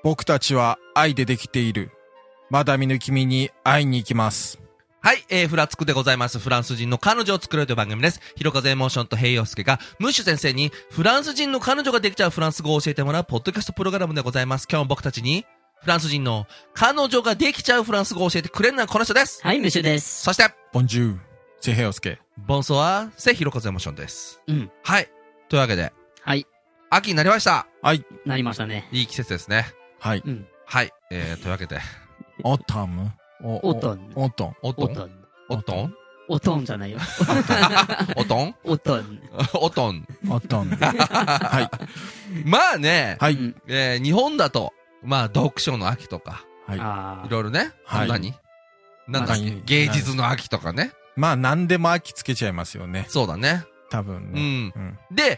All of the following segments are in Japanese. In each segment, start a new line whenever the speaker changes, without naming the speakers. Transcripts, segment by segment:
僕たちは愛でできている。まだ見ぬ君に会いに行きます。
はい、フラつくでございます。フランス人の彼女を作ろうという番組です。ひろかぜエモーションと平洋介が、ムッシュ先生にフランス人の彼女ができちゃうフランス語を教えてもらうポッドキャストプログラムでございます。今日も僕たちに、フランス人の彼女ができちゃうフランス語を教えてくれるのはこの人です。
はい、ムッシュです。
そして、
ボンジュール、セヘヨスケ。
ボンソワー、セヒロカゼエモーションです。
うん。
はい。というわけで、
はい。
秋になりました。
はい。
なりましたね。
いい季節ですね。
はい。
うん。
はい。というわけで。
オタム
オトン。
オトンオトン
オトンじゃないよ。
オトン
オトン。
オトン。
オトン。はい。
まあね、
はい。
日本だと、まあ読書の秋とか、
はい。
いろいろね、
はい。
なんだ芸術の秋とかね。
まあ何でも秋つけちゃいますよね。
そうだね。
多分ね。
うん。で、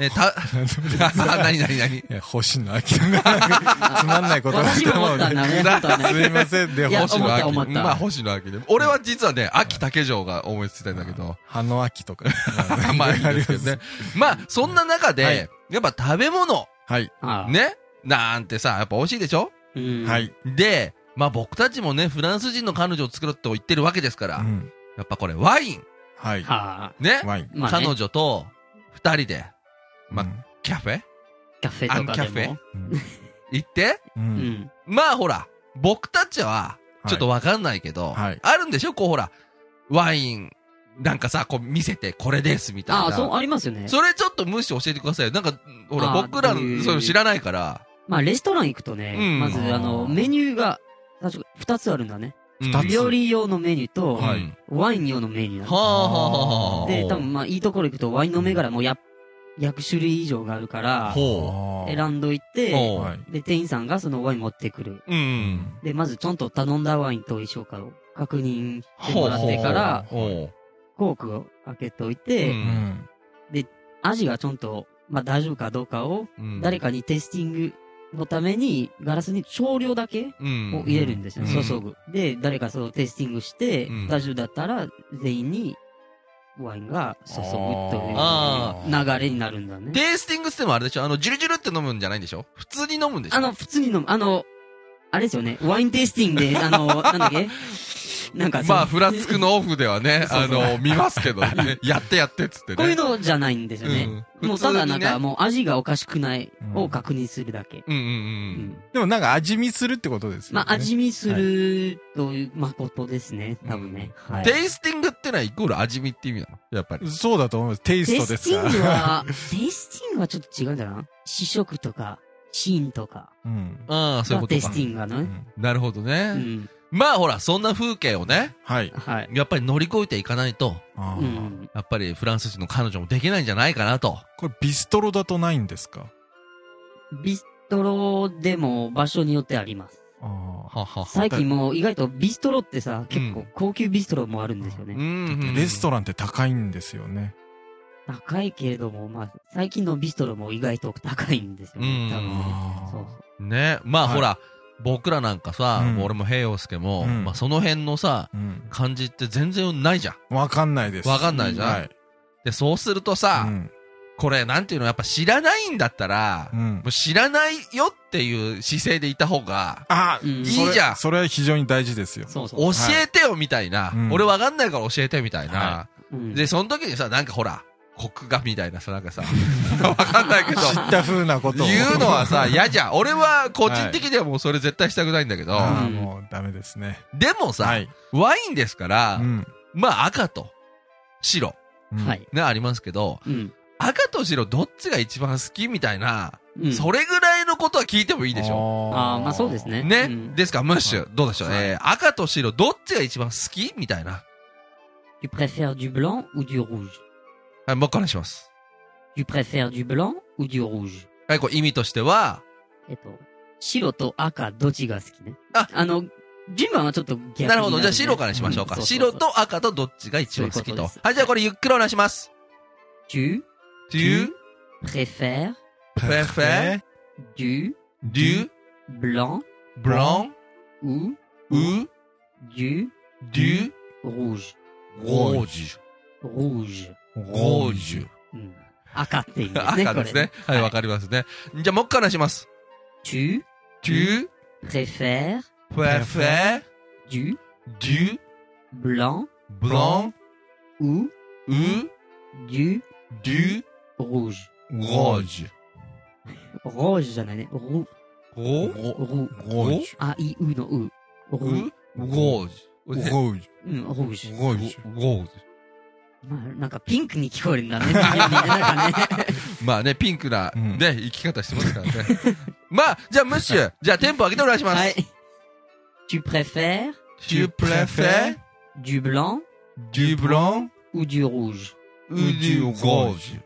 何
星の秋。つまんないことが
私も思ったんだね。
すいません。で、
星の秋。
ま
あ、星の秋で。俺は実はね、秋竹城が思いついたんだけど。
葉の秋とか。
まあいいですけどね。まあ、そんな中で、やっぱ食べ物。
はい。
ね。なんてさ、やっぱ美味しいでしょ？
はい。
で、まあ僕たちもね、フランス人の彼女を作るって言ってるわけですから。やっぱこれ、ワイン。
はい。
ね。
ワイン。
彼女と二人で、まあ、キャフェ
とかでも。
キャフェ行って、
ま
あほら、僕たちは、ちょっとわかんないけど、あるんでしょこうほら、ワイン、なんかさ、こう見せて、これですみたいな。
あ、そう、ありますよね。
それちょっと無視教えてくださいよ。なんか、ほら、僕ら、そういうの知らないから。
まあ、レストラン行くとね、まず、メニューが、確か2つあるんだね。料理用のメニューと、ワイン用のメニューなんです。で、多分まあいいところ行くとワインの銘柄も100種類以上があるから、選んどいて、で、店員さんがそのワイン持ってくる。で、まずちゃんと頼んだワインと一緒かを確認してもらってから、コークを開けといて、で、味がちゃんと、まあ大丈夫かどうかを、誰かにテスティングのために、ガラスに少量だけを入れるんですよ。注ぐ。で、誰かそのテスティングして、大丈夫だったら、全員に、ワインが注ぐという流れになるんだね。
テイスティングってもあれでしょジュルジュルって飲むんじゃないんでしょ普通に飲むんでしょ
普通に飲む。あれですよね。ワインテイスティングで、なんだっけなんか
まあ、フラつくのオフではね、見ますけどね。やってっつってね。
こういうのじゃないんですよね。もうただなんかもう味がおかしくないを確認するだけ。
でもなんか味見するってことですよね。
まあ味見するという誠ですね。多分ね。
テイスティングってのはイコール味見って意味なのやっぱり。
そうだと思います。テイストですから。
テイスティングはちょっと違うんじゃない試食とか、シーンとか。
ああ、そういうことか。
テイスティングがね。
なるほどね。まあほら、そんな風景をね。やっぱり乗り越えていかないと。やっぱりフランス人の彼女もできないんじゃないかなと。
これビストロだとないんですか？
ビストロでも場所によってあります。最近も意外とビストロってさ、結構高級ビストロもあるんですよね。
レストランって高いんですよね。
高いけれども、まあ、最近のビストロも意外と高いんですよね。多分ね。
そうね。まあほら、僕らなんかさ、俺も平洋介も、まあその辺のさ、感じって全然ないじゃん。
わかんないです。
わかんないじゃん。で、そうするとさ、これなんていうのやっぱ知らないんだったら、もう知らないよっていう姿勢でいた方が、いいじゃん。
それは非常に大事ですよ。
教えてよみたいな。俺わかんないから教えてみたいな。で、その時にさ、なんかほら、国画みたいなさ、なんかさ、わかんないけど。
知った風なことを。
言うのはさ、嫌じゃん。俺は個人的にはもうそれ絶対したくないんだけど。
もうダメですね。
でもさ、ワインですから、まあ赤と白。ね、ありますけど、赤と白どっちが一番好きみたいな、それぐらいのことは聞いてもいいでしょ。
まあそうですね。
ね。ですか、ムッシュ、どうでしょう。赤と白どっちが一番好きみたいな。
Tu préfères du blanc ou du rouge?
はい、もう一回お願いします。
Tu préfères du blanc ou du rouge?
はい、これ意味としては、
白と赤どっちが好きね。順番はちょっと逆に
なるほど。じゃあ白からしましょうか。白と赤とどっちが一番好きと。はい、じゃあこれゆっくりお願いします。
Tu préfères du blanc ou du rouge? rouge。赤って意味ですね。
赤ですね。はい、わかりますね。じゃあもう一回お願いします。
tu
Tu
préfères
préfères
du
du
blanc
blanc
ou
ou
du
du
rouge?
rouge?
Rouge じゃないね。roux。
rouge
rouge
A-I-U の u。
rouge
rouge
うん、rouge。
rouge
rouge
まあ、なんかピンクに聞こえるんだね。なんかね。
まあね、ピンクな、ね、生き方してますからね。まあ、じゃあ、ムッシュ、じゃあ、テンポ上げてお願いします。
はい。Tu préfères
Tu préfères
du blanc
du blanc
ou du rouge?
ou du rouge?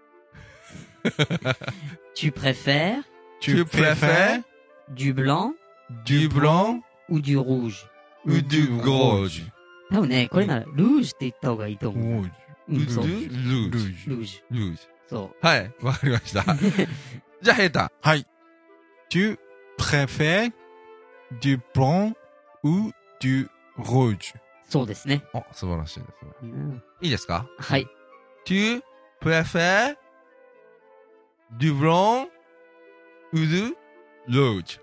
Tu préfères
Tu préfères
du blanc
du blanc
ou du rouge?
ou du rouge?
多分ね、これなら、ルージュって言った方がいいと思う。
rouge
うん、そう。
rouge
ルージ
rouge
ュ。そ
はい、わかりました。じゃあ、ヘイタ。
はい。Tu préfères du blanc ou du rouge?
う。そうですね。
あ、素晴らしいですね。
うん
いいですか？
はい。
Tu préfères du blanc ou du rouge?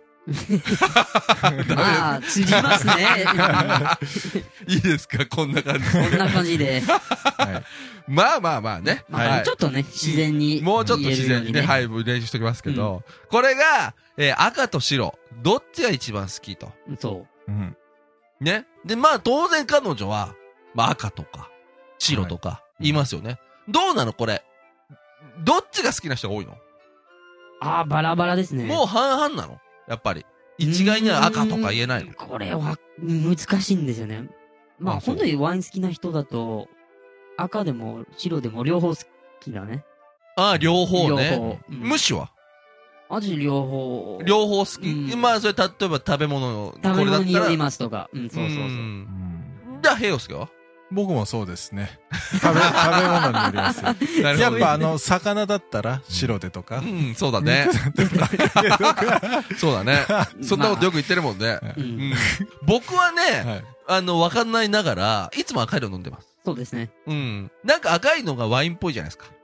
まあ、通じますね。
いいですか？こんな感じ。
こんな感じで。
まあまあまあね。
まあ、ちょっとね、自然に。
もうちょっと自然にね、はい、練習しときますけど、これが、赤と白、どっちが一番好きと。
そ
うん。
ね。で、まあ当然彼女は、まあ赤とか、白とか、言いますよね。どうなのこれ。どっちが好きな人が多いの？
う。ああ、バラバラですね。
もう半々なの？やっぱり。一概には赤とか言えないの？
これは難しいんですよね。まあ、本当にワイン好きな人だと、赤でも白でも両方好きだね。
ああ、両方ね。
両方。
無視は
味両方。
両方好き。まあ、それ例えば食べ物の、これだったら。
食べ物によりますとか。うん、そうそうそう。
じゃあ、ヘイヨスケは
僕もそうですね。食べ物によります。やっぱ魚だったら白でとか。
うん、そうだね。そうだね。そんなことよく言ってるもんね。僕はね、わかんないながら、いつも赤いの飲んでます。
そうですね。
うん。なんか赤いのがワインっぽいじゃないですか。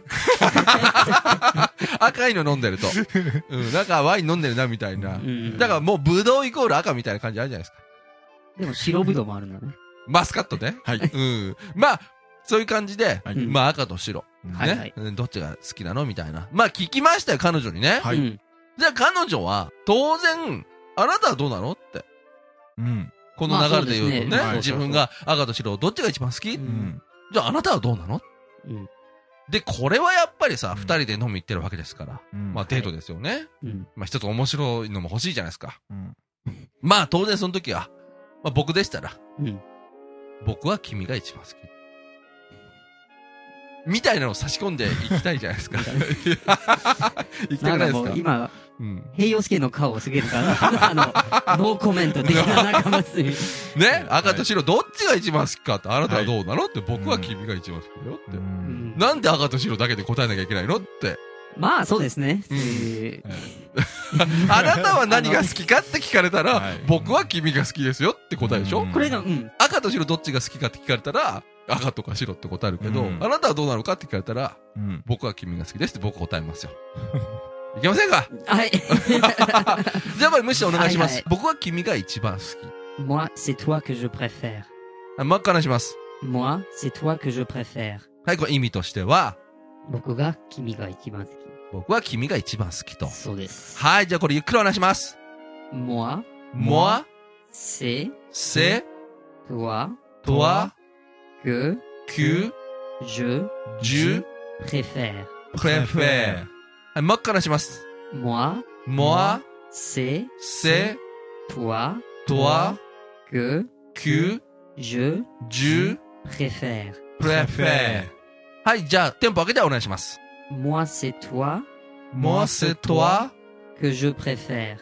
赤いの飲んでると。うん。なんかワイン飲んでるなみたいな。だからもうブドウイコール赤みたいな感じあるじゃないですか。
でも白ブドウもあるんだね。
マスカットね。
はい。
うん。まあ、そういう感じで、まあ赤と白。ね。どっちが好きなのみたいな。まあ聞きましたよ、彼女にね。
はい。
じゃあ彼女は、当然、あなたはどうなのって。
うん。
この流れで言うとね、自分が赤と白どっちが一番好き？じゃああなたはどうなの？で、これはやっぱりさ、二人で飲み行ってるわけですから。まあデートですよね。まあ一つ面白いのも欲しいじゃないですか。まあ当然その時は、まあ僕でしたら、僕は君が一番好き。みたいなのを差し込んでいきたいじゃないですか。行きたくないですか？
今、平洋介の顔をすげるから、ノーコメント的な仲間すぎ。
ね、赤と白どっちが一番好きかって、あなたはどうなのって、僕は君が一番好きだよって。なんで赤と白だけで答えなきゃいけないのって。
まあそうですね。
あなたは何が好きかって聞かれたら、僕は君が好きですよって答えでしょ？これが、赤と白どっちが好きかって聞かれたら、赤とか白って答えるけど、あなたはどうなのかって聞かれたら、僕は君が好きですって僕答えますよ。いけませんか？
はい。
じゃあこれ無視お願いします。僕は君が一番好き。
Moi, c'est toi que je préfère.
真っ赤なします。
Moi, c'est toi que je préfère.
はい、これ意味としては、
僕が君が一番好き。
僕は君が一番好きと。
そうです。
はい、じゃあこれゆっくりお話します。
Moi,
c'est
toi,
que
je préfère.
はい、真っ赤なします。
Moi, c'est toi, que je préfère.
はい、じゃあテンポ上げてお願いします。
Moi, c'est toi, que je préfère.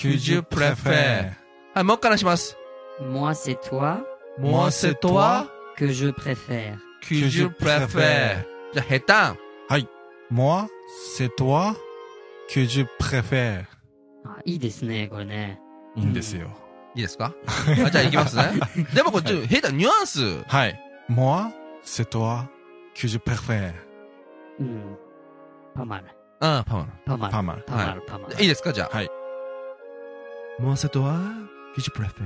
はい、真っ赤なします。
Moi, c'est toi, que je préfère.
じゃあ、ヘタン。
はい。Moi, c'est toi, que je préfère.
あ、いいですね、これね。
いいんですよ。
いいですか？じゃあ行きますね。でもこれ、ヘタン、ニュアンス。
はい。Moi, c'est toi, que je préfère.
パマル。
パマル。
パマル。
いいですか？じゃあ。
はい。
moi c'est toi que je préfère。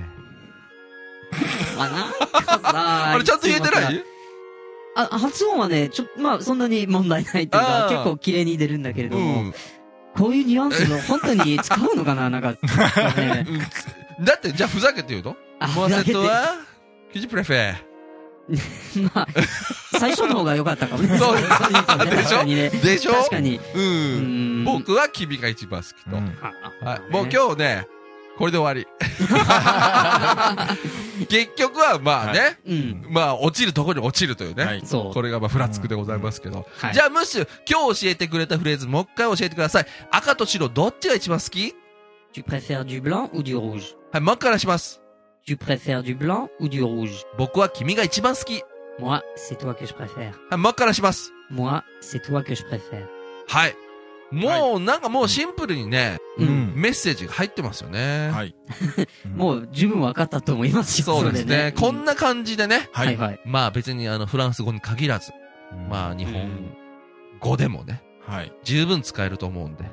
あ
れちゃんと言えてない？
発音はね、まあ、そんなに問題ないというか、結構綺麗に出るんだけれども、こういうニュアンスの本当に使うのかななんか、ね。
だって、じゃあふざけて言うとmoi c'est toi que je préfère。
まあ、最初の方が良かったかもね。
そうでしょでしょ
確かに。
僕は君が一番好きと。はい。もう今日ね、これで終わり。結局はまあね、まあ落ちるところに落ちるというね。これがまあフラつくでございますけど。じゃあムッシュ、今日教えてくれたフレーズもう一回教えてください。赤と白どっちが一番好き？
Tu préfères du blanc ou du rouge？
はい、もう一回出します。
Tu préfères du blanc ou du rouge？
僕は君が一番好き。
Moi, c'est toi que je préfère。
はい、もう一回出します。
Moi, c'est toi que je préfère。
はい。もう、なんかもうシンプルにね、メッセージが入ってますよね。はい。
もう十分分かったと思いますよ。
そうですね。こんな感じでね。
はいはい。
まあ別にフランス語に限らず、まあ日本語でもね。はい。十分使えると思うんで。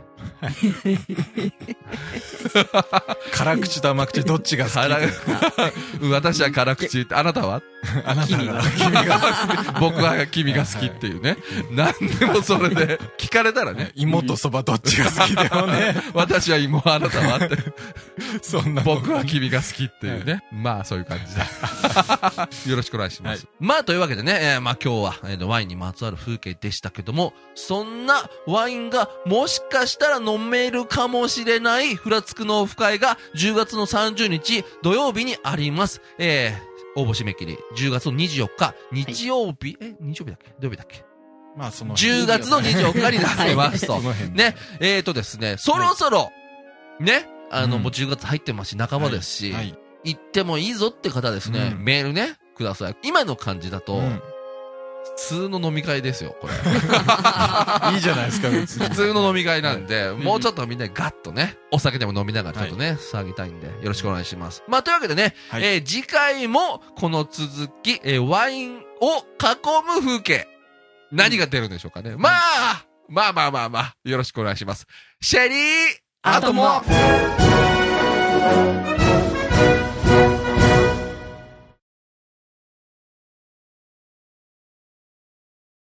辛口と甘口どっちが好き？
私は辛口って、あなたは？
あなたが
君が僕は君が好きっていうね。何でもそれで聞かれたらね。
芋とそばどっちが好きだよね。
私は芋、あなたはって。
そんな。
僕は君が好きっていうね。まあそういう感じで。よろしくお願いします。まあというわけでね、まあ今日はワインにまつわる風景でしたけども、そんなワインがもしかしたら飲めるかもしれないフラつくのオフ会が10月の30日土曜日にあります。応募締め切り10月の24日日曜日、日曜日だっけ土曜日だっけ、
まあその
10月の24日になりますと。ね、ですね、そろそろ、ね、もう10月入ってますし、仲間ですし、行ってもいいぞって方ですね、メールね、ください。今の感じだと、普通の飲み会ですよ、これ。
いいじゃないですか、別に。
普通の飲み会なんで、もうちょっとみんなガッとね、お酒でも飲みながらちょっとね、騒ぎたいんで、よろしくお願いします。まあ、というわけでね、次回もこの続き、ワインを囲む風景、何が出るんでしょうかね。まあ、よろしくお願いします。シェリー、
あとも。